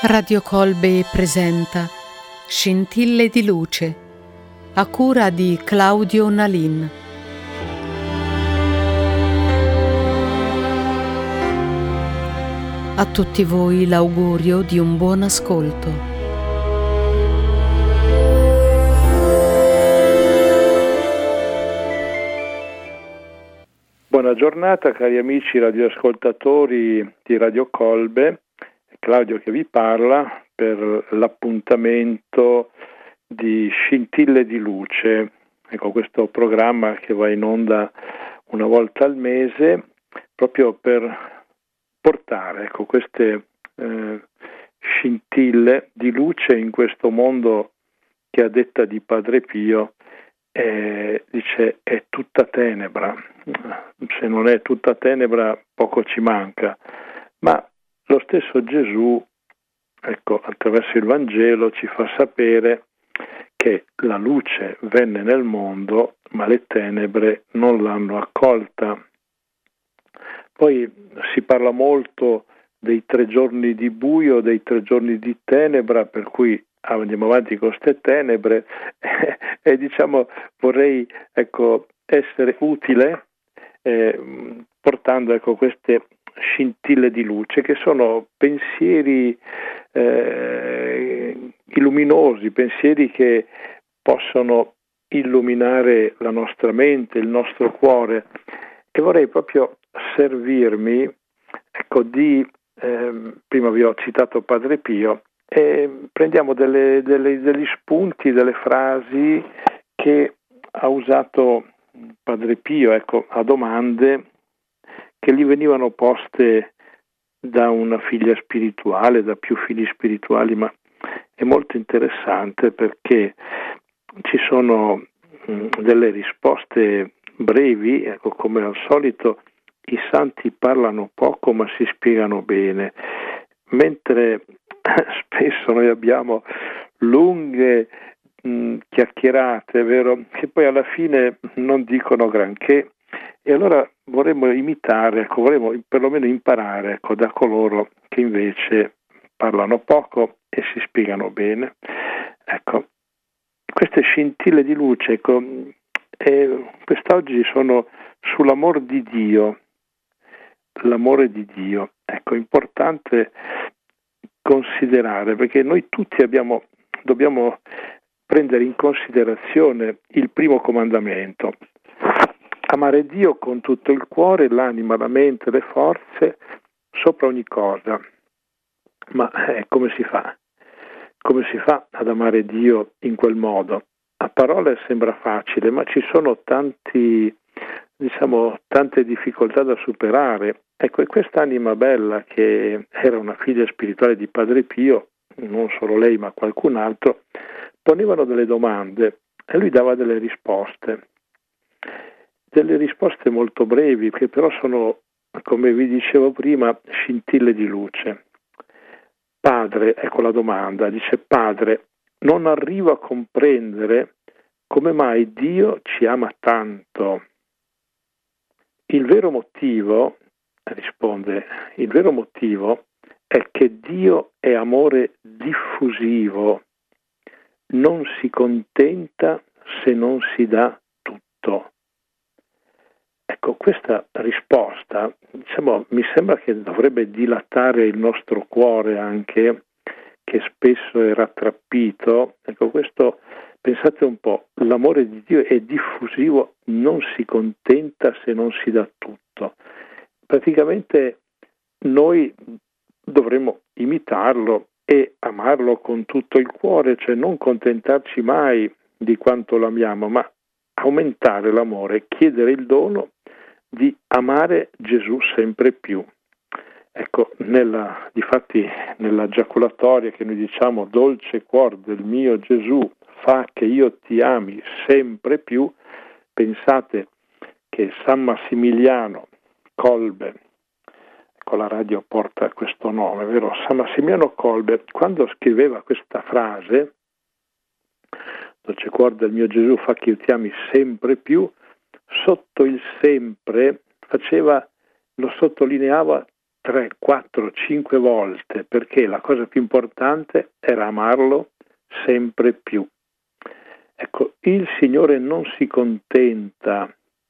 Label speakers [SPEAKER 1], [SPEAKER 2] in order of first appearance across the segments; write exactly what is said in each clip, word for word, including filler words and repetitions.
[SPEAKER 1] Radio Colbe presenta Scintille di luce, a cura di Claudio Nalin. A tutti voi l'augurio di un buon ascolto.
[SPEAKER 2] Buona giornata cari amici radioascoltatori di Radio Colbe. Claudio che vi parla per l'appuntamento di Scintille di luce, ecco, questo programma che va in onda una volta al mese proprio per portare ecco, queste eh, scintille di luce in questo mondo che, a detta di Padre Pio, eh, dice è tutta tenebra. Se non è tutta tenebra poco ci manca, ma lo stesso Gesù, ecco, attraverso il Vangelo ci fa sapere che la luce venne nel mondo, ma le tenebre non l'hanno accolta. Poi si parla molto dei tre giorni di buio, dei tre giorni di tenebra, per cui andiamo avanti con queste tenebre e, e diciamo vorrei ecco essere utile eh, portando ecco queste scintille di luce che sono pensieri eh, illuminosi, pensieri che possono illuminare la nostra mente, il nostro cuore, e vorrei proprio servirmi ecco di eh, prima vi ho citato Padre Pio e prendiamo delle, delle, degli spunti, delle frasi che ha usato Padre Pio ecco a domande che gli venivano poste da una figlia spirituale, da più figli spirituali, ma è molto interessante perché ci sono mh, delle risposte brevi, ecco, come al solito i santi parlano poco ma si spiegano bene, mentre spesso noi abbiamo lunghe mh, chiacchierate, vero, che poi alla fine non dicono granché. E allora vorremmo imitare, ecco, vorremmo perlomeno imparare ecco, da coloro che invece parlano poco e si spiegano bene. Ecco, queste scintille di luce, ecco, eh, quest'oggi sono sull'amor di Dio, l'amore di Dio. Ecco, è importante considerare, perché noi tutti abbiamo, dobbiamo prendere in considerazione il primo comandamento. Amare Dio con tutto il cuore, l'anima, la mente, le forze, sopra ogni cosa. Ma eh, come si fa? Come si fa ad amare Dio in quel modo? A parole sembra facile, ma ci sono tanti, diciamo, tante difficoltà da superare. Ecco, e quest'anima bella, che era una figlia spirituale di Padre Pio, non solo lei ma qualcun altro, ponevano delle domande e lui dava delle risposte. Delle risposte molto brevi, che però sono, come vi dicevo prima, scintille di luce. Padre, ecco la domanda, dice: Padre, non arrivo a comprendere come mai Dio ci ama tanto. Il vero motivo, risponde, il vero motivo è che Dio è amore diffusivo, non si contenta se non si dà tutto. Ecco, questa risposta, diciamo, mi sembra che dovrebbe dilatare il nostro cuore anche, che spesso è rattrappito. Ecco, questo, pensate un po', l'amore di Dio è diffusivo, non si contenta se non si dà tutto. Praticamente noi dovremmo imitarlo e amarlo con tutto il cuore, cioè non contentarci mai di quanto l'amiamo, ma aumentare l'amore, chiedere il dono di amare Gesù sempre più. Ecco, nella, difatti nella giaculatoria che noi diciamo dolce cuor del mio Gesù, fa che io ti ami sempre più, pensate che San Massimiliano Kolbe, ecco la radio porta questo nome, vero? San Massimiliano Kolbe, quando scriveva questa frase, dolce cuor del mio Gesù, fa che io ti ami sempre più, sotto il sempre faceva, lo sottolineava tre, quattro, cinque volte, perché la cosa più importante era amarlo sempre più. Ecco, il Signore non si contenta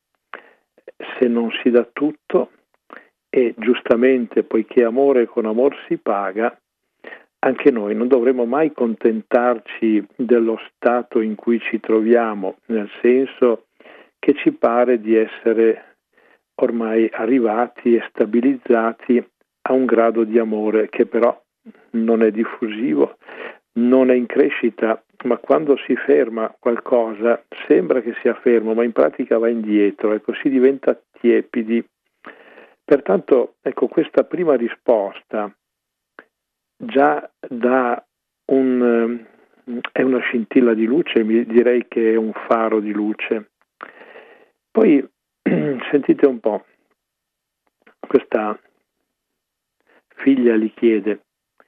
[SPEAKER 2] se non si dà tutto, e giustamente, poiché amore con amor si paga, anche noi non dovremo mai contentarci dello stato in cui ci troviamo, nel senso che ci pare di essere ormai arrivati e stabilizzati a un grado di amore che però non è diffusivo, non è in crescita, ma quando si ferma qualcosa sembra che sia fermo, ma in pratica va indietro e così diventa tiepidi. Pertanto, ecco, questa prima risposta già dà un, è una scintilla di luce, direi che è un faro di luce. Poi sentite un po', questa figlia gli chiede,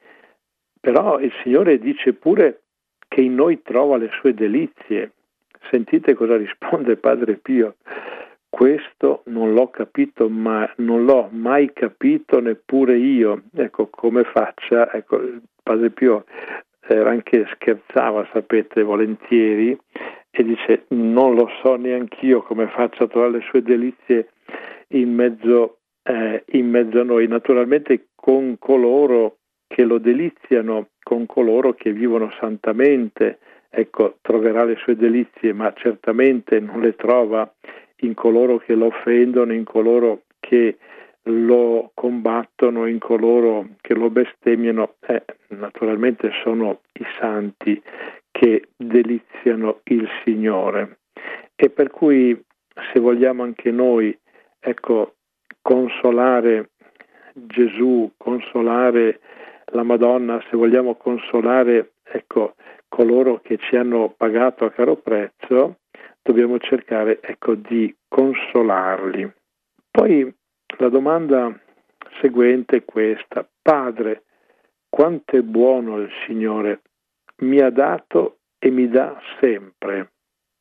[SPEAKER 2] però il Signore dice pure che in noi trova le sue delizie. Sentite cosa risponde Padre Pio: questo non l'ho capito, ma non l'ho mai capito neppure io. Ecco, come faccia, ecco, Padre Pio era anche scherzava, sapete, volentieri, e dice: non lo so neanch'io come faccia a trovare le sue delizie in mezzo, eh, in mezzo a noi, naturalmente con coloro che lo deliziano, con coloro che vivono santamente, ecco, troverà le sue delizie, ma certamente non le trova in coloro che lo offendono, in coloro che lo combattono, in coloro che lo bestemmiano. Eh, naturalmente sono i santi che deliziano il Signore. E per cui, se vogliamo anche noi, ecco, consolare Gesù, consolare la Madonna, se vogliamo consolare, ecco, coloro che ci hanno pagato a caro prezzo, dobbiamo cercare, ecco, di consolarli. Poi la domanda seguente è questa: Padre, quanto è buono il Signore, mi ha dato e mi dà sempre.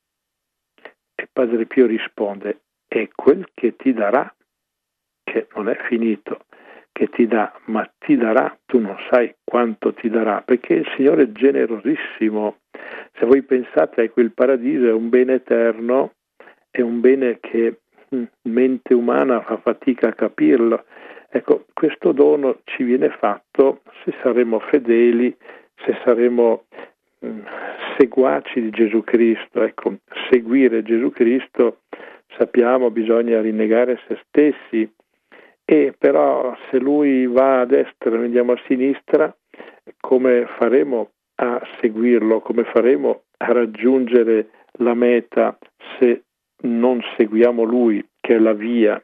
[SPEAKER 2] E Padre Pio risponde: è quel che ti darà, che non è finito, che ti dà, ma ti darà, tu non sai quanto ti darà, perché il Signore è generosissimo. Se voi pensate, ecco, il paradiso è un bene eterno, è un bene che mh, mente umana fa fatica a capirlo. Ecco, questo dono ci viene fatto se saremo fedeli, se saremo mh, seguaci di Gesù Cristo. Ecco, seguire Gesù Cristo, sappiamo, bisogna rinnegare se stessi, e però se Lui va a destra e noi andiamo a sinistra, come faremo a seguirlo, come faremo a raggiungere la meta se non seguiamo Lui, che è la via?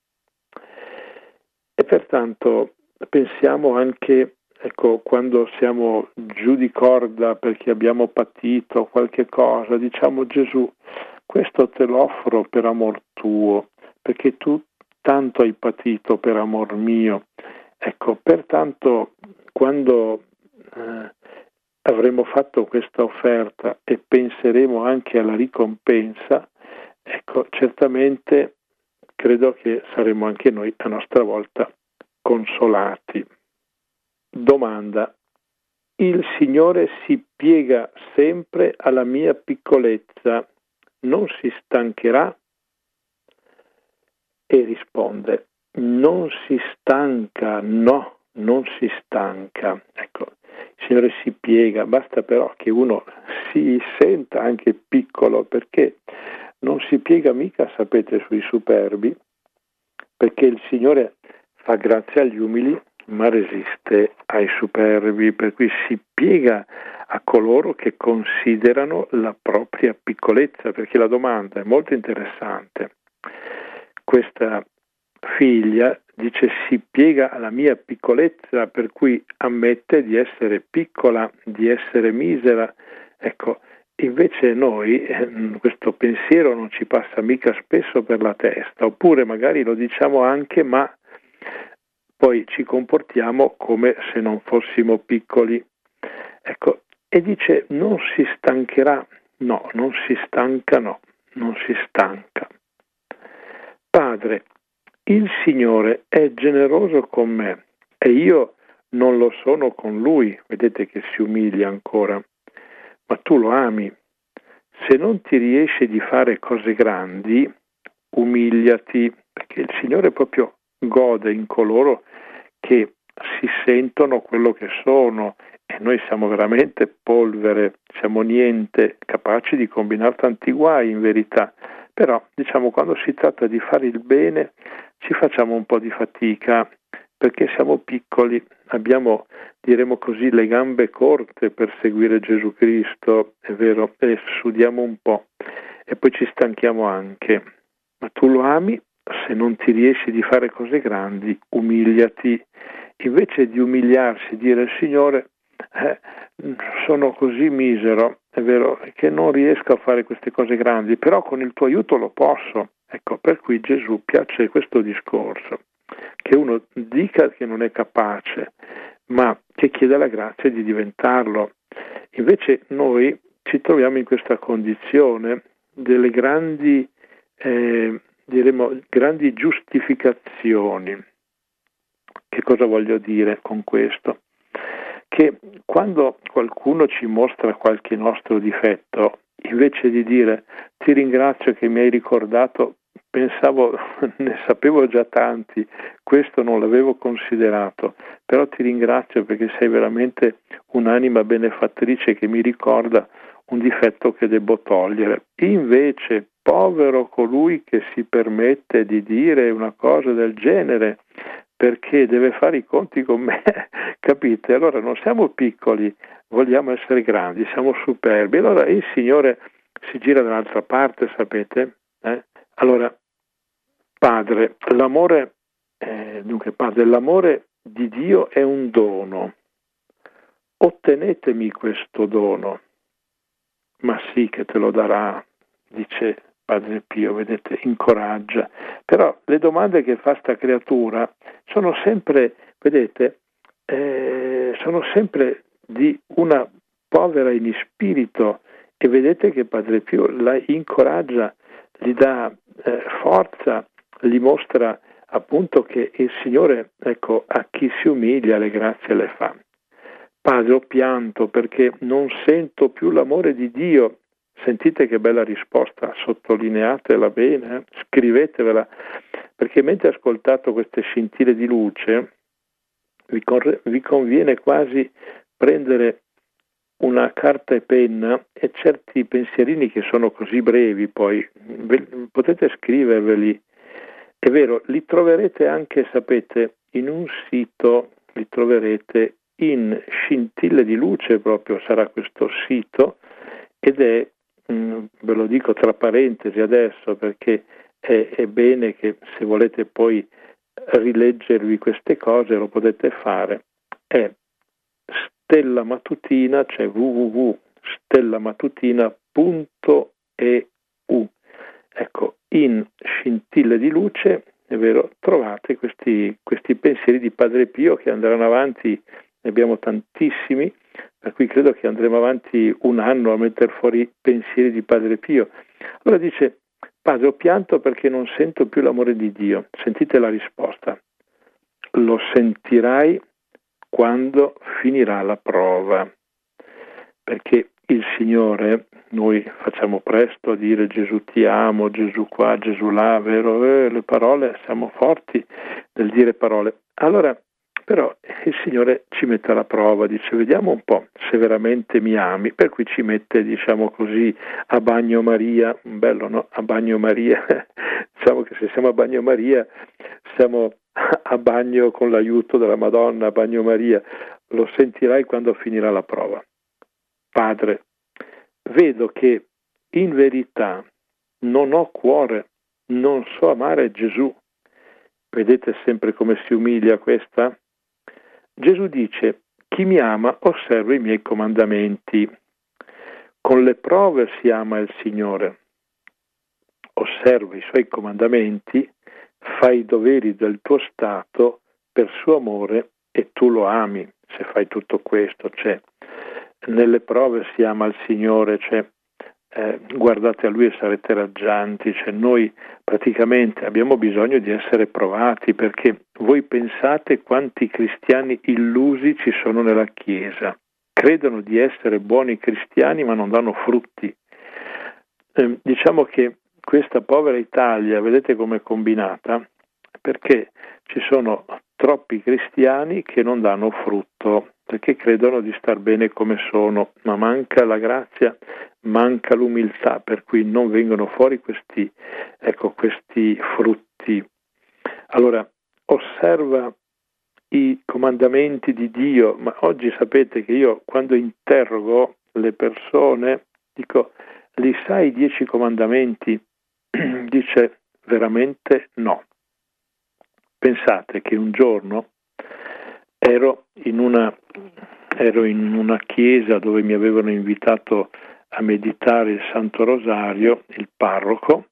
[SPEAKER 2] E pertanto pensiamo anche, ecco, quando siamo giù di corda perché abbiamo patito qualche cosa, diciamo: Gesù, questo te lo offro per amor tuo, perché tu tanto hai patito per amor mio. Ecco, pertanto quando eh, avremo fatto questa offerta e penseremo anche alla ricompensa, ecco, certamente credo che saremo anche noi a nostra volta consolati. Domanda: il Signore si piega sempre alla mia piccolezza, non si stancherà? E risponde: non si stanca, no, non si stanca. Ecco, il Signore si piega, basta però che uno si senta anche piccolo, perché non si piega mica, sapete, sui superbi, perché il Signore fa grazia agli umili, ma resiste ai superbi, per cui si piega a coloro che considerano la propria piccolezza, perché la domanda è molto interessante. Questa figlia dice: si piega alla mia piccolezza, per cui ammette di essere piccola, di essere misera. Ecco, invece noi eh, questo pensiero non ci passa mica spesso per la testa, oppure magari lo diciamo anche, ma poi ci comportiamo come se non fossimo piccoli. Ecco, e dice: non si stancherà. No, non si stanca, no, non si stanca. Padre, il Signore è generoso con me e io non lo sono con Lui, vedete che si umilia ancora, ma tu lo ami. Se non ti riesce di fare cose grandi, umiliati, perché il Signore proprio gode in coloro che si sentono quello che sono, e noi siamo veramente polvere, siamo niente, capaci di combinare tanti guai in verità, però diciamo quando si tratta di fare il bene ci facciamo un po' di fatica, perché siamo piccoli, abbiamo, diremo così, le gambe corte per seguire Gesù Cristo, è vero, e sudiamo un po' e poi ci stanchiamo anche, ma tu lo ami, se non ti riesci di fare cose grandi, umiliati, invece di umiliarsi, dire Signore, eh, sono così misero, è vero, che non riesco a fare queste cose grandi, però con il tuo aiuto lo posso. Ecco, per cui Gesù piace questo discorso, che uno dica che non è capace, ma che chieda la grazia di diventarlo. Invece noi ci troviamo in questa condizione delle grandi, eh, diremo, grandi giustificazioni. Che cosa voglio dire con questo? Che quando qualcuno ci mostra qualche nostro difetto, invece di dire ti ringrazio che mi hai ricordato, pensavo, ne sapevo già tanti, questo non l'avevo considerato, però ti ringrazio perché sei veramente un'anima benefattrice che mi ricorda un difetto che devo togliere. Invece, povero colui che si permette di dire una cosa del genere, perché deve fare i conti con me, capite? Allora non siamo piccoli, vogliamo essere grandi, siamo superbi. Allora il Signore si gira dall'altra parte, sapete? Eh? Allora, Padre, l'amore, eh, dunque Padre, l'amore di Dio è un dono. Ottenetemi questo dono. Ma sì che te lo darà, dice Padre Pio, vedete, incoraggia. Però le domande che fa sta creatura sono sempre, vedete, eh, sono sempre di una povera in spirito, e vedete che Padre Pio la incoraggia, gli dà eh, forza, gli mostra appunto che il Signore, ecco, a chi si umilia le grazie le fa. Padre, ho pianto perché non sento più l'amore di Dio. Sentite che bella risposta, sottolineatela bene, eh? Scrivetevela, perché mentre ascoltate queste scintille di luce, vi, corre, vi conviene quasi prendere una carta e penna e certi pensierini che sono così brevi, poi ve, potete scriverveli. È vero, li troverete anche, sapete, in un sito, li troverete in scintille di luce, proprio sarà questo sito, ed è, mh, ve lo dico tra parentesi adesso perché è, è bene che se volete poi rileggervi queste cose lo potete fare, è Stella Matutina, cioè w w w punto stella matutina punto e u. Ecco, in scintille di luce, è vero, trovate questi, questi pensieri di Padre Pio che andranno avanti, ne abbiamo tantissimi, per cui credo che andremo avanti un anno a mettere fuori pensieri di Padre Pio. Allora dice, Padre, ho pianto perché non sento più l'amore di Dio. Sentite la risposta. Lo sentirai quando finirà la prova, perché il Signore, noi facciamo presto a dire Gesù ti amo, Gesù qua, Gesù là, vero? Eh, le parole, siamo forti nel dire parole. Allora, però, il Signore ci mette alla prova, dice, vediamo un po' se veramente mi ami, per cui ci mette, diciamo così, a bagnomaria, bello no? A bagnomaria, diciamo che se siamo a bagnomaria, siamo a bagno con l'aiuto della Madonna, a bagnomaria, lo sentirai quando finirà la prova. Padre, vedo che in verità non ho cuore, non so amare Gesù. Vedete sempre come si umilia questa? Gesù dice, chi mi ama osserva i miei comandamenti. Con le prove si ama il Signore. Osserva i suoi comandamenti, fai i doveri del tuo stato per suo amore e tu lo ami se fai tutto questo. Cioè, nelle prove si ama il Signore, cioè eh, guardate a lui e sarete raggianti, cioè noi praticamente abbiamo bisogno di essere provati, perché voi pensate quanti cristiani illusi ci sono nella Chiesa, credono di essere buoni cristiani ma non danno frutti. Eh, diciamo che questa povera Italia, vedete com'è combinata? Perché ci sono troppi cristiani che non danno frutto, perché credono di star bene come sono, ma manca la grazia, manca l'umiltà, per cui non vengono fuori questi, ecco, questi frutti. Allora, osserva i comandamenti di Dio, ma oggi sapete che io quando interrogo le persone dico: li sai i dieci comandamenti? Dice veramente no. Pensate che un giorno ero in una ero in una chiesa dove mi avevano invitato a meditare il Santo Rosario, il parroco,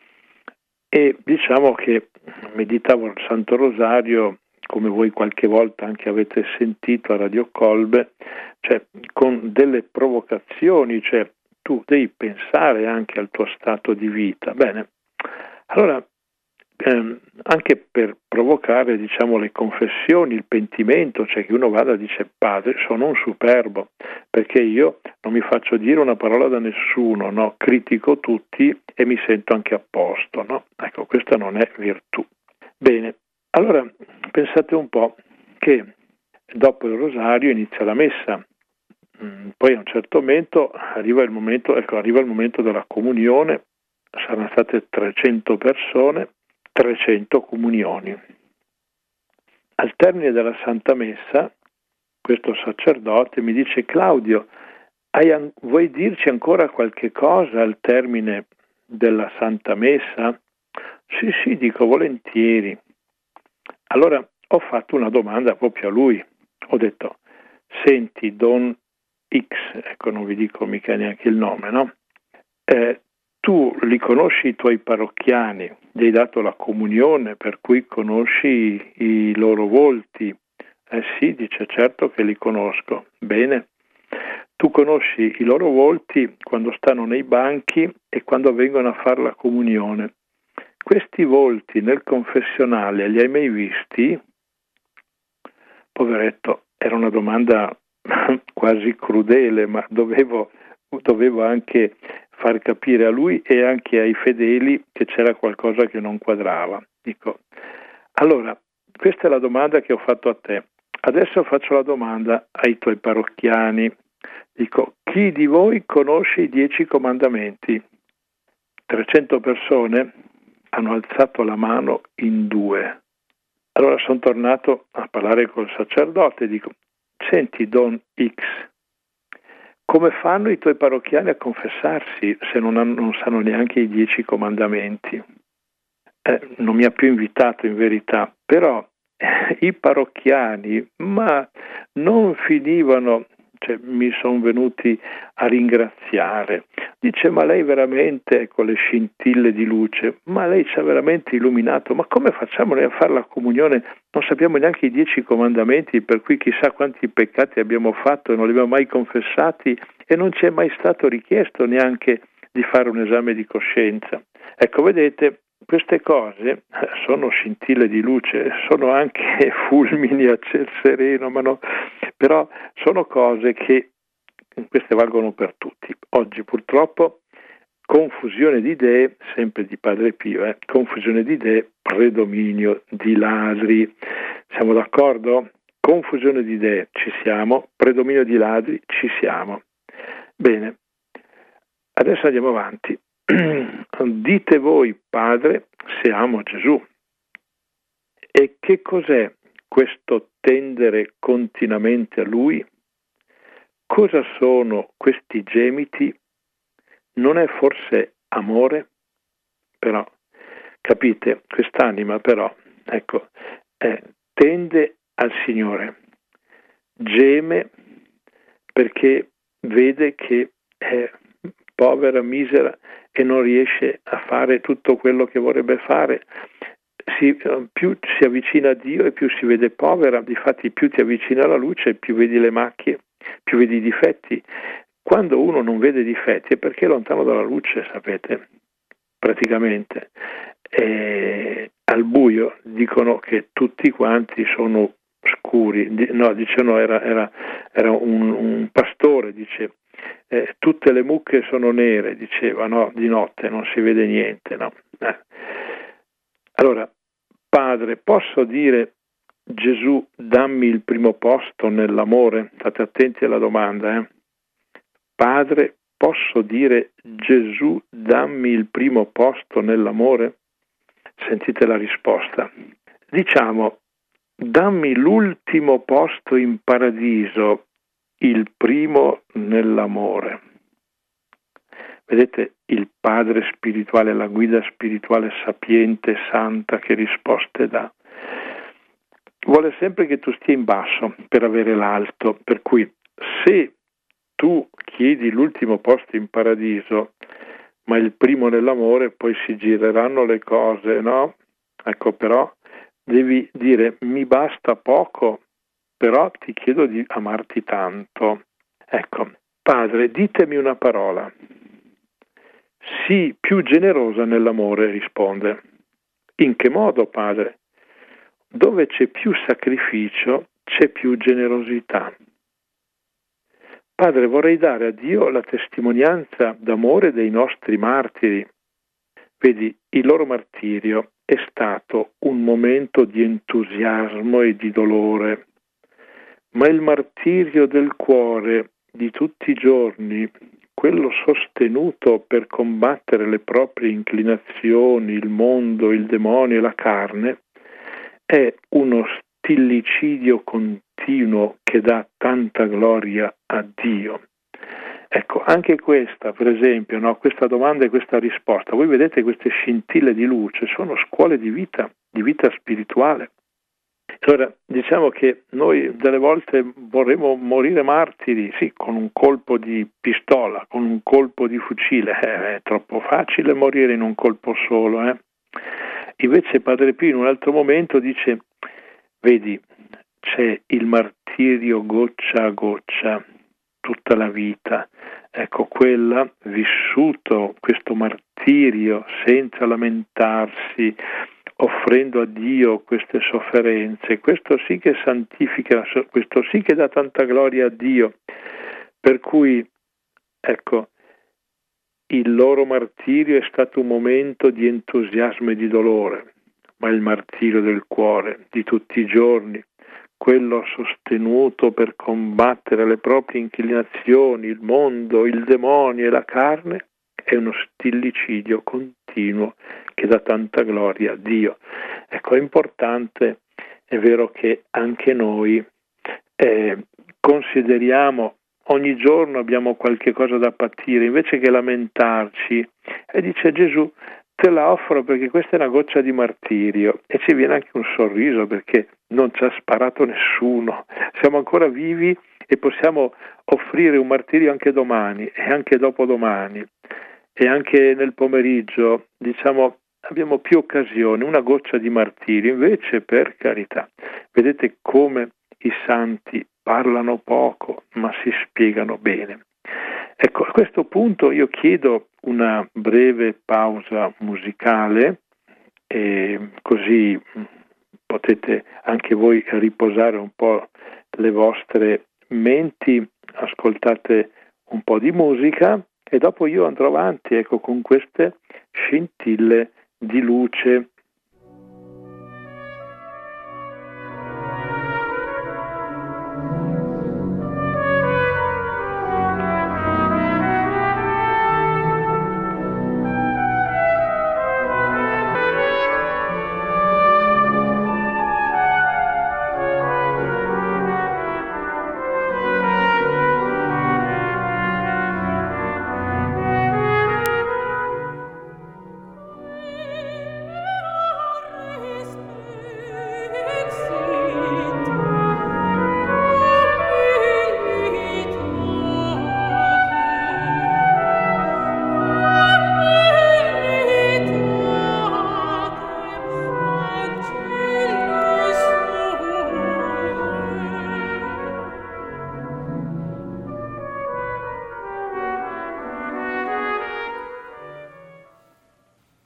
[SPEAKER 2] e diciamo che meditavo il Santo Rosario, come voi qualche volta anche avete sentito a Radio Colbe, cioè con delle provocazioni, cioè tu devi pensare anche al tuo stato di vita. Bene, allora ehm, anche per provocare, diciamo, le confessioni, il pentimento, cioè che uno vada e dice: padre, sono un superbo, perché io non mi faccio dire una parola da nessuno, no? Critico tutti e mi sento anche a posto, no? Ecco, questa non è virtù. Bene, allora pensate un po' che dopo il rosario inizia la messa. Poi a un certo momento arriva il momento, ecco, arriva il momento della comunione, saranno state trecento persone, trecento comunioni. Al termine della Santa Messa, questo sacerdote mi dice: Claudio, hai an- vuoi dirci ancora qualche cosa al termine della Santa Messa? Sì, sì, dico volentieri. Allora ho fatto una domanda proprio a lui. Ho detto: senti, Don X, ecco, non vi dico mica neanche il nome, no? Eh, tu li conosci i tuoi parrocchiani, gli hai dato la comunione, per cui conosci i loro volti? Eh sì, dice, certo che li conosco. Bene. Tu conosci i loro volti quando stanno nei banchi e quando vengono a fare la comunione. Questi volti nel confessionale li hai mai visti? Poveretto, era una domanda quasi crudele, ma dovevo, dovevo anche far capire a lui e anche ai fedeli che c'era qualcosa che non quadrava. Dico, allora, questa è la domanda che ho fatto a te. Adesso faccio la domanda ai tuoi parrocchiani. Dico, chi di voi conosce i dieci comandamenti? trecento persone hanno alzato la mano in due. Allora sono tornato a parlare col sacerdote e dico: senti, Don X, come fanno i tuoi parrocchiani a confessarsi se non, hanno, non sanno neanche i dieci comandamenti? Eh, non mi ha più invitato in verità, però eh, i parrocchiani ma non finivano, cioè, mi sono venuti a ringraziare. Dice: ma lei veramente, con le scintille di luce, ma lei ci ha veramente illuminato, ma come facciamo noi a fare la comunione? Non sappiamo neanche i dieci comandamenti, per cui chissà quanti peccati abbiamo fatto e non li abbiamo mai confessati e non ci è mai stato richiesto neanche di fare un esame di coscienza. Ecco, vedete, queste cose sono scintille di luce, sono anche fulmini a ciel sereno, ma no, però sono cose che queste valgono per tutti. Oggi purtroppo confusione di idee, sempre di Padre Pio, eh? confusione di idee, predominio di ladri. Siamo d'accordo? Confusione di idee, ci siamo, predominio di ladri, ci siamo. Bene, adesso andiamo avanti. Dite voi, Padre, se amo Gesù. E che cos'è questo tendere continuamente a Lui? Cosa sono questi gemiti? Non è forse amore? Però, capite, quest'anima però, ecco, eh, tende al Signore, geme perché vede che è povera, misera e non riesce a fare tutto quello che vorrebbe fare. Si, più si avvicina a Dio e più si vede povera, difatti più ti avvicina alla luce, più vedi le macchie, più vedi i difetti, quando uno non vede difetti è perché è lontano dalla luce, sapete, praticamente. E al buio dicono che tutti quanti sono scuri, no, dicevano era, era, era un, un pastore, dice, eh, tutte le mucche sono nere, diceva, no, di notte non si vede niente, no. Eh. Allora, Padre, posso dire, Gesù, dammi il primo posto nell'amore? State attenti alla domanda, eh. Padre, posso dire, Gesù, dammi il primo posto nell'amore? Sentite la risposta. Diciamo, dammi l'ultimo posto in paradiso, il primo nell'amore. Vedete il Padre spirituale, la guida spirituale sapiente e santa che risposte dà. Vuole sempre che tu stia in basso per avere l'alto, per cui se tu chiedi l'ultimo posto in paradiso, ma il primo nell'amore, poi si gireranno le cose, no? Ecco, però devi dire, mi basta poco, però ti chiedo di amarti tanto. Ecco, Padre, ditemi una parola. Sii più generosa nell'amore, risponde. In che modo, Padre? Dove c'è più sacrificio, c'è più generosità. Padre, vorrei dare a Dio la testimonianza d'amore dei nostri martiri. Vedi, il loro martirio è stato un momento di entusiasmo e di dolore, ma il martirio del cuore di tutti i giorni, quello sostenuto per combattere le proprie inclinazioni, il mondo, il demonio e la carne, è uno stillicidio continuo che dà tanta gloria a Dio. Ecco, anche questa, per esempio, no, questa domanda e questa risposta, voi vedete queste scintille di luce, sono scuole di vita, di vita spirituale. Allora, diciamo che noi delle volte vorremmo morire martiri, sì, con un colpo di pistola, con un colpo di fucile, eh, è troppo facile morire in un colpo solo, eh. Invece Padre Pio in un altro momento dice, vedi, c'è il martirio goccia a goccia, tutta la vita, ecco, quella vissuto questo martirio senza lamentarsi, offrendo a Dio queste sofferenze, questo sì che santifica, questo sì che dà tanta gloria a Dio, per cui, ecco, il loro martirio è stato un momento di entusiasmo e di dolore, ma il martirio del cuore di tutti i giorni, quello sostenuto per combattere le proprie inclinazioni, il mondo, il demonio e la carne, è uno stillicidio continuo che dà tanta gloria a Dio. Ecco, è importante, è vero che anche noi eh, consideriamo ogni giorno abbiamo qualche cosa da patire, invece che lamentarci, e dice Gesù, te la offro perché questa è una goccia di martirio, e ci viene anche un sorriso perché non ci ha sparato nessuno, siamo ancora vivi e possiamo offrire un martirio anche domani e anche dopodomani e anche nel pomeriggio, diciamo, abbiamo più occasioni, una goccia di martirio, invece per carità, vedete come i santi parlano poco ma si spiegano bene. Ecco, a questo punto io chiedo una breve pausa musicale e così potete anche voi riposare un po' le vostre menti, ascoltate un po' di musica e dopo io andrò avanti, ecco, con queste scintille di luce.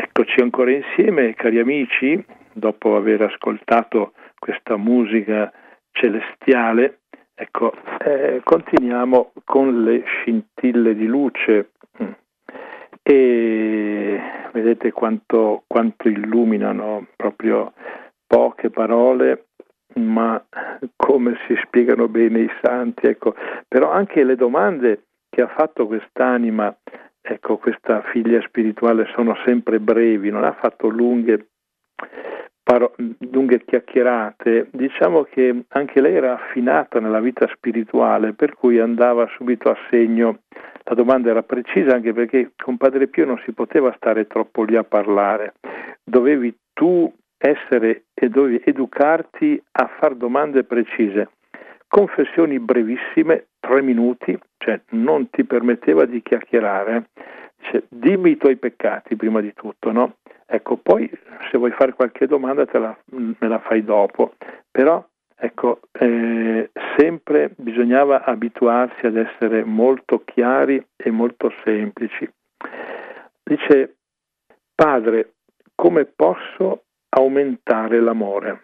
[SPEAKER 2] Eccoci ancora insieme, cari amici, dopo aver ascoltato questa musica celestiale, ecco, eh, continuiamo con le scintille di luce e vedete quanto, quanto illuminano, proprio poche parole, ma come si spiegano bene i santi, ecco. Però anche le domande che ha fatto quest'anima, ecco, questa figlia spirituale, sono sempre brevi, non ha fatto lunghe, paro- lunghe chiacchierate. Diciamo che anche lei era affinata nella vita spirituale, per cui andava subito a segno. La domanda era precisa, anche perché con Padre Pio non si poteva stare troppo lì a parlare. Dovevi tu essere e dovevi educarti a fare domande precise. Confessioni brevissime, tre minuti, cioè non ti permetteva di chiacchierare. Dice, dimmi i tuoi peccati prima di tutto, no? Ecco, poi se vuoi fare qualche domanda te la, me la fai dopo, però ecco, eh, sempre bisognava abituarsi ad essere molto chiari e molto semplici. Dice, padre, come posso aumentare l'amore?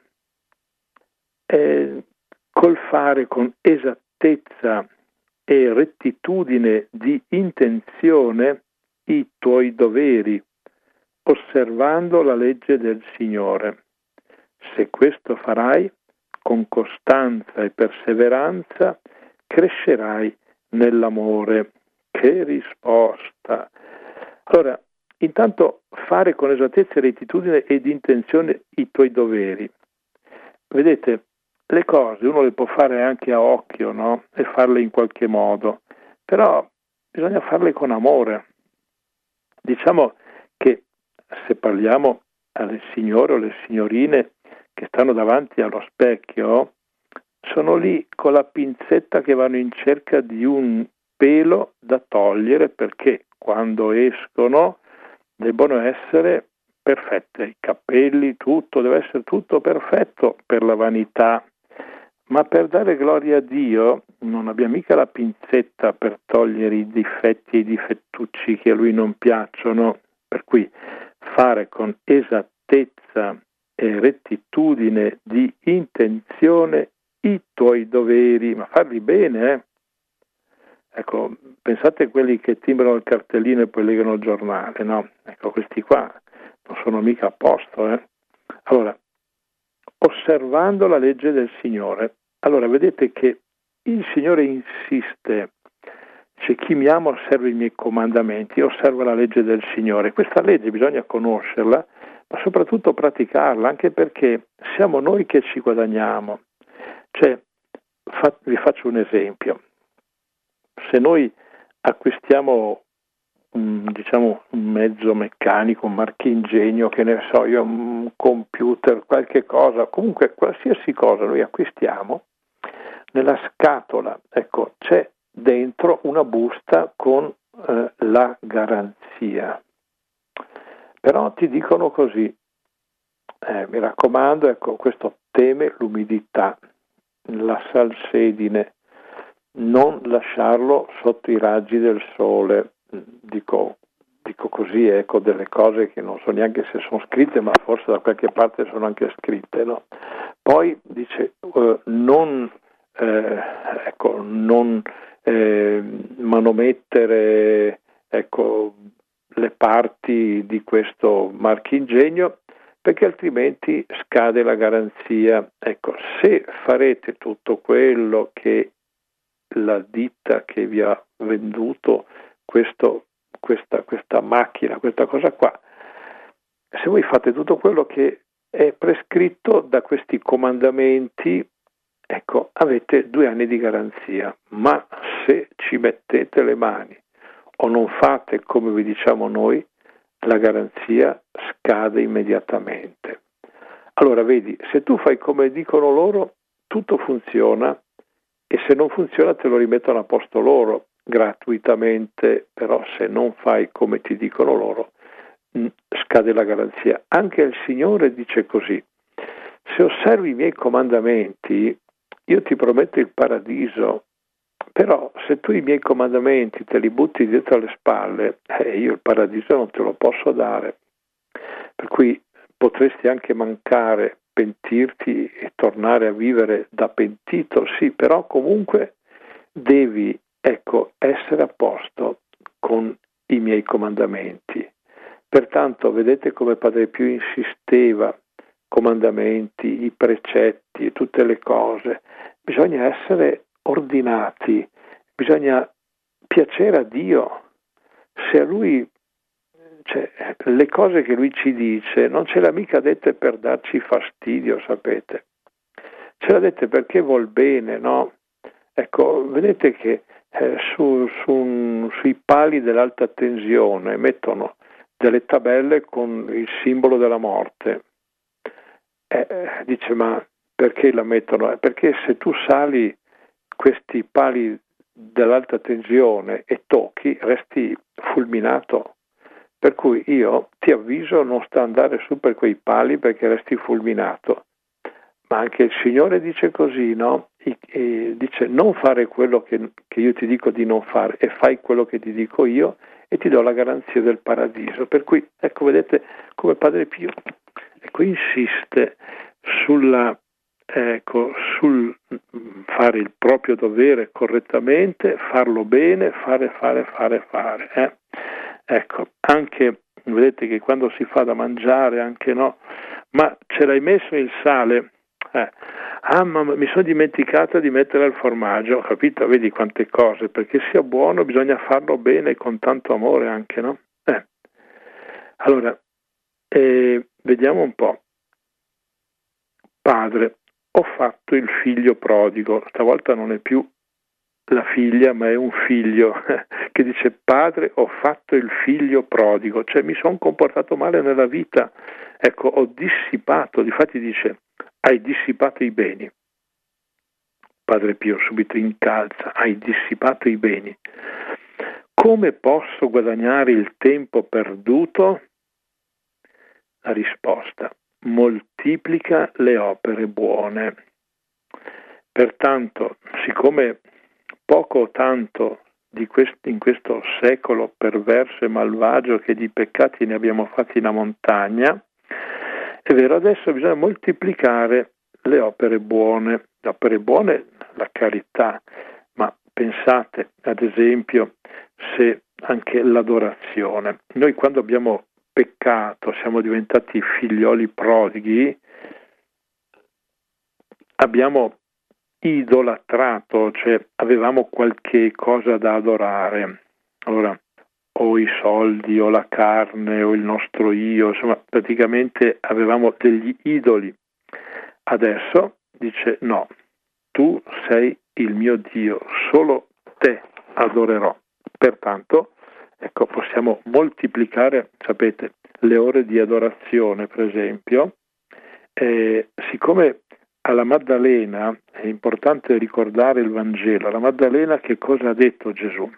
[SPEAKER 2] Eh, col fare con esattezza e rettitudine di intenzione i tuoi doveri, osservando la legge del Signore. Se questo farai, con costanza e perseveranza, crescerai nell'amore. Che risposta! Allora, intanto fare con esattezza, rettitudine ed intenzione i tuoi doveri. Vedete, le cose uno le può fare anche a occhio, no? E farle in qualche modo, però bisogna farle con amore. Diciamo che se parliamo alle signore o alle signorine che stanno davanti allo specchio, sono lì con la pinzetta che vanno in cerca di un pelo da togliere, perché quando escono debbono essere perfette, i capelli, tutto, deve essere tutto perfetto per la vanità. Ma per dare gloria a Dio non abbiamo mica la pinzetta per togliere i difetti e i difettucci che a Lui non piacciono, per cui fare con esattezza e rettitudine di intenzione i tuoi doveri, ma farli bene, eh? Ecco, pensate a quelli che timbrano il cartellino e poi legano il giornale, no? Ecco, questi qua non sono mica a posto, eh? Allora, osservando la legge del Signore. Allora, vedete che il Signore insiste, dice, chi mi ama osserva i miei comandamenti, osserva la legge del Signore. Questa legge bisogna conoscerla, ma soprattutto praticarla, anche perché siamo noi che ci guadagniamo. Cioè, fa, vi faccio un esempio. Se noi acquistiamo un, diciamo, un mezzo meccanico, un marchingegno, che ne so io, un computer, qualche cosa, comunque qualsiasi cosa noi acquistiamo, nella scatola, ecco, c'è dentro una busta con eh, la garanzia. Però ti dicono così, eh, mi raccomando, ecco, questo teme l'umidità, la salsedine, non lasciarlo sotto i raggi del sole. Dico, dico così, ecco, delle cose che non so neanche se sono scritte, ma forse da qualche parte sono anche scritte, no? Poi dice eh, non eh, ecco, non eh, manomettere, ecco, le parti di questo marchingegno, perché altrimenti scade la garanzia. Ecco, se farete tutto quello che la ditta che vi ha venduto questo, questa, questa macchina, questa cosa qua, se voi fate tutto quello che è prescritto da questi comandamenti, ecco, avete due anni di garanzia. Ma se ci mettete le mani o non fate come vi diciamo noi, la garanzia scade immediatamente. Allora vedi, se tu fai come dicono loro, tutto funziona, e se non funziona te lo rimettono a posto loro gratuitamente, però se non fai come ti dicono loro, scade la garanzia. Anche il Signore dice così: se osservi i miei comandamenti io ti prometto il paradiso, però se tu i miei comandamenti te li butti dietro alle spalle, eh, io il paradiso non te lo posso dare. Per cui potresti anche mancare, pentirti e tornare a vivere da pentito, sì, però comunque devi, ecco, essere a posto con i miei comandamenti. Pertanto vedete come Padre Pio insisteva, comandamenti, i precetti, tutte le cose, bisogna essere ordinati, bisogna piacere a Dio. Se a Lui, cioè, le cose che Lui ci dice non ce le ha mica dette per darci fastidio, sapete, ce l'ha dette perché vuol bene, no? Ecco, vedete che eh, su, su, sui pali dell'alta tensione mettono delle tabelle con il simbolo della morte. Eh, dice, ma perché la mettono? Eh, perché se tu sali questi pali dell'alta tensione e tocchi, resti fulminato. Per cui io ti avviso, non sta andare su per quei pali perché resti fulminato. Ma anche il Signore dice così, no? E, e dice non fare quello che, che io ti dico di non fare e fai quello che ti dico io e ti do la garanzia del paradiso. Per cui, ecco, vedete come Padre Pio, ecco, insiste sulla, ecco, sul fare il proprio dovere correttamente, farlo bene, fare, fare, fare, fare. Eh? Ecco, anche, vedete che quando si fa da mangiare, anche no, ma ce l'hai messo il sale? Eh. Ah, ma mi sono dimenticata di mettere il formaggio, capito? Vedi quante cose, perché sia buono bisogna farlo bene con tanto amore anche, no? Eh. Allora, eh, vediamo un po'. Padre, ho fatto il figlio prodigo, stavolta non è più la figlia, ma è un figlio che dice padre, ho fatto il figlio prodigo, cioè mi sono comportato male nella vita, ecco, ho dissipato, difatti dice, hai dissipato i beni. Padre Pio subito incalza, hai dissipato i beni. Come posso guadagnare il tempo perduto? La risposta, moltiplica le opere buone. Pertanto, siccome poco o tanto di quest- in questo secolo perverso e malvagio che di peccati ne abbiamo fatti una montagna, è vero, adesso bisogna moltiplicare le opere buone. Le opere buone, la carità, ma pensate ad esempio se anche l'adorazione. Noi quando abbiamo peccato, siamo diventati figlioli prodighi, abbiamo idolatrato, cioè avevamo qualche cosa da adorare, allora o i soldi o la carne o il nostro io, insomma praticamente avevamo degli idoli. Adesso dice no, tu sei il mio Dio, solo te adorerò. Pertanto, ecco, possiamo moltiplicare, sapete, le ore di adorazione, per esempio, eh, siccome alla Maddalena, è importante ricordare il Vangelo, alla Maddalena che cosa ha detto Gesù?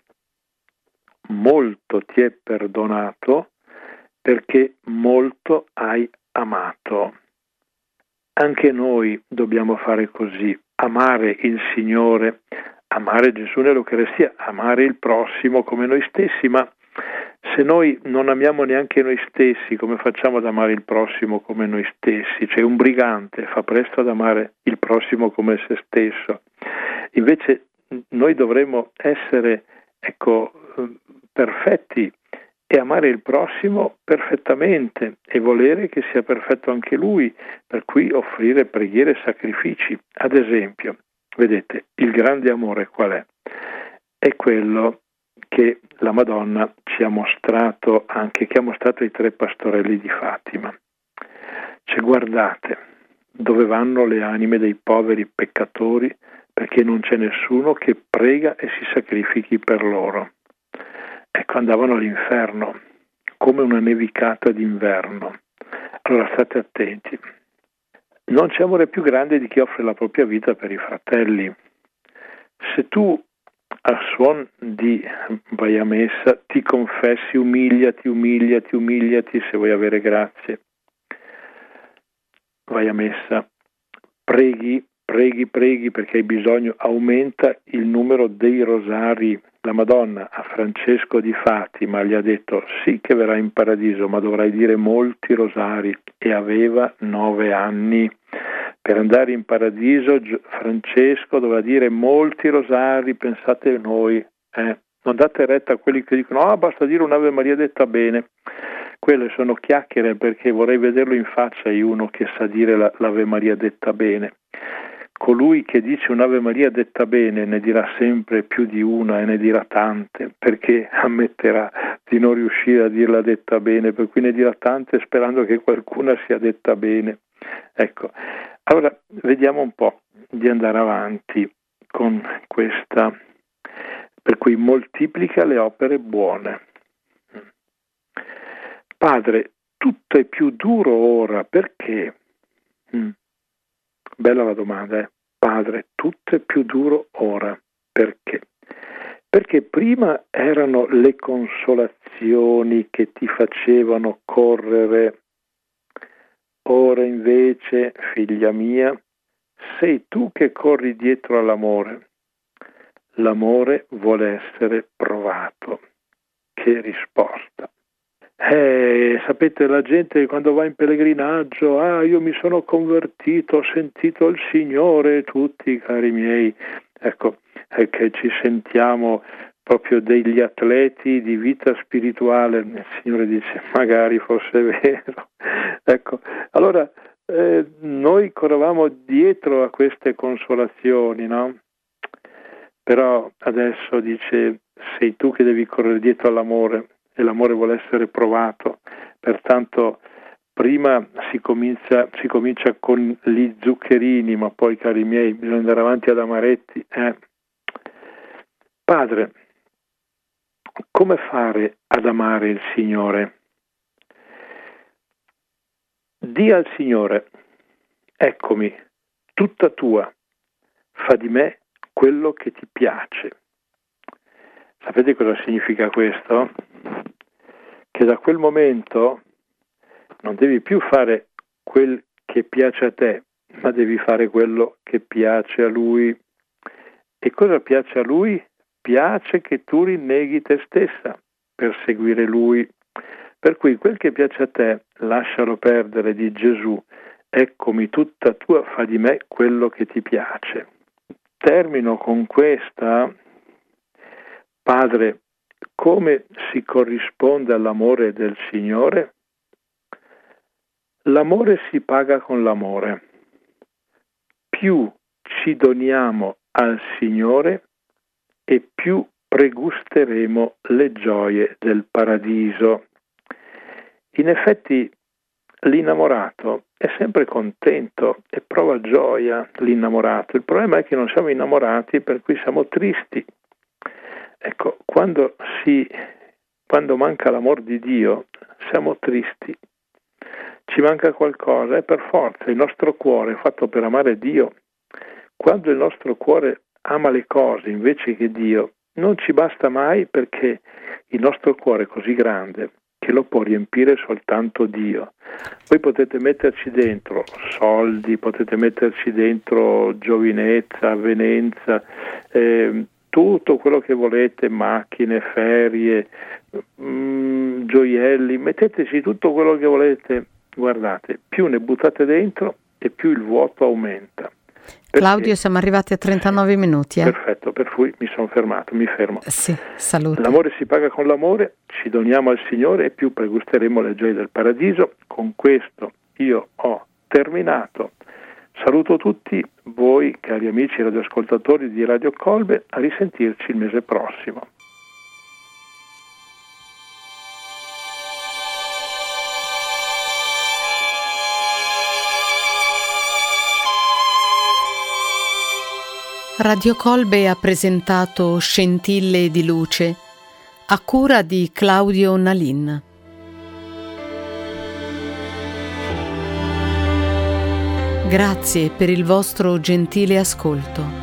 [SPEAKER 2] Molto ti è perdonato perché molto hai amato. Anche noi dobbiamo fare così, amare il Signore, amare Gesù nell'Eucaristia, amare il prossimo come noi stessi, ma se noi non amiamo neanche noi stessi, come facciamo ad amare il prossimo come noi stessi? Cioè un brigante fa presto ad amare il prossimo come se stesso. Invece noi dovremmo essere, ecco, perfetti e amare il prossimo perfettamente e volere che sia perfetto anche lui, per cui offrire preghiere e sacrifici. Ad esempio, vedete, il grande amore qual è? È quello che la Madonna ci ha mostrato anche, che ha mostrato ai tre pastorelli di Fatima. Cioè guardate dove vanno le anime dei poveri peccatori, perché non c'è nessuno che prega e si sacrifichi per loro. Ecco, andavano all'inferno, come una nevicata d'inverno. Allora state attenti. Non c'è amore più grande di chi offre la propria vita per i fratelli. Se tu al suon di vai a messa ti confessi, umiliati, umiliati, umiliati se vuoi avere grazie. Vai a messa, preghi, preghi, preghi perché hai bisogno, aumenta il numero dei rosari la Madonna a Francesco di Fatima gli ha detto sì che verrai in paradiso, ma dovrai dire molti rosari, e aveva nove anni. Per andare in paradiso Francesco doveva dire molti rosari, pensate noi, eh? Non date retta a quelli che dicono ah, basta dire un'Ave Maria detta bene. Quelle sono chiacchiere, perché vorrei vederlo in faccia io uno che sa dire la, l'Ave Maria detta bene. Colui che dice un'Ave Maria detta bene ne dirà sempre più di una e ne dirà tante, perché ammetterà di non riuscire a dirla detta bene, per cui ne dirà tante sperando che qualcuna sia detta bene. Ecco, allora vediamo un po' di andare avanti con questa, per cui moltiplica le opere buone. Padre, tutto è più duro ora, perché? Mm. Bella la domanda, eh? Padre, tutto è più duro ora, perché? Perché prima erano le consolazioni che ti facevano correre, ora invece, figlia mia, sei tu che corri dietro all'amore. L'amore vuole essere provato. Che risposta! Eh, sapete, la gente quando va in pellegrinaggio, ah, io mi sono convertito, ho sentito il Signore, tutti cari miei, ecco, è che ci sentiamo proprio degli atleti di vita spirituale. Il Signore dice, magari fosse vero. Ecco, allora eh, noi correvamo dietro a queste consolazioni, no? Però adesso dice, sei tu che devi correre dietro all'amore, e l'amore vuole essere provato, pertanto prima si comincia, si comincia con gli zuccherini, ma poi, cari miei, bisogna andare avanti ad amaretti. Eh. Padre, come fare ad amare il Signore? Dì al Signore, eccomi, tutta tua, fa di me quello che ti piace. Sapete cosa significa questo? Che da quel momento non devi più fare quel che piace a te, ma devi fare quello che piace a Lui. E cosa piace a Lui? Piace che tu rinneghi te stessa per seguire Lui. Per cui quel che piace a te, lascialo perdere, di Gesù. Eccomi tutta tua, fa di me quello che ti piace. Termino con questa. Padre, come si corrisponde all'amore del Signore? L'amore si paga con l'amore. Più ci doniamo al Signore e più pregusteremo le gioie del paradiso. In effetti l'innamorato è sempre contento e prova gioia, l'innamorato. Il problema è che non siamo innamorati, per cui siamo tristi. Ecco, quando si, quando manca l'amor di Dio, siamo tristi, ci manca qualcosa, e per forza il nostro cuore è fatto per amare Dio. Quando il nostro cuore ama le cose invece che Dio, non ci basta mai, perché il nostro cuore è così grande che lo può riempire soltanto Dio. Voi potete metterci dentro soldi, potete metterci dentro giovinezza, avvenenza, eh, tutto quello che volete, macchine, ferie, mh, gioielli, metteteci tutto quello che volete, guardate, più ne buttate dentro e più il vuoto aumenta. Perché?
[SPEAKER 1] Claudio, siamo arrivati a trentanove minuti. Eh?
[SPEAKER 2] Perfetto, per cui mi sono fermato, mi fermo.
[SPEAKER 1] Sì, saluto.
[SPEAKER 2] L'amore si paga con l'amore, ci doniamo al Signore e più pregusteremo le gioie del paradiso. Con questo io ho terminato. Saluto tutti voi, cari amici radioascoltatori di Radio Colbe, a risentirci il mese prossimo.
[SPEAKER 1] Radio Colbe ha presentato Scintille di luce a cura di Claudio Nalin. Grazie per il vostro gentile ascolto.